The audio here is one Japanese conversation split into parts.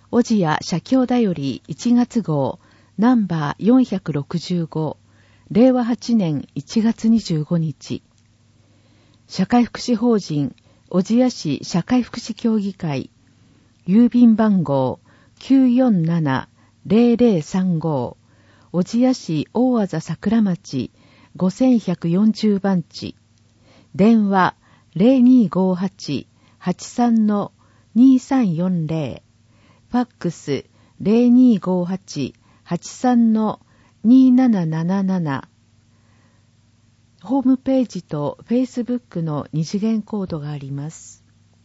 おじや社協だより1月号ナンバー465令和8年1月25日社会福祉法人小千谷市社会福祉協議会郵便番号 947-0035 小千谷市大字桜町5140番地電話 0258-83-2340 ファックス 0258-83-2777 ホームページとフェイスブックの二次元コードがあります。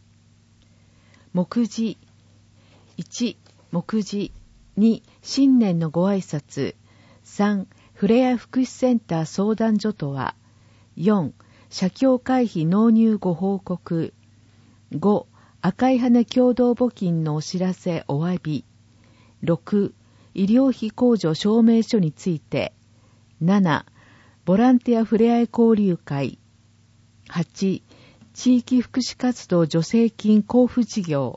目次1、目次2、新年のご挨拶3、ふれあい福祉センター相談所とは4、社協会費納入ご報告5、赤い羽共同募金のお知らせお詫び6、医療費控除証明書について7、ボランティアふれあい交流会8、地域福祉活動助成金交付事業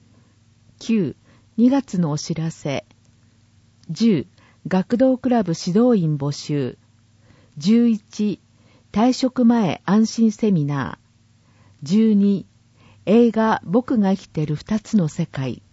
9、2月のお知らせ10、学童クラブ指導員募集11、退職前安心セミナー12、映画僕が生きてる2つの世界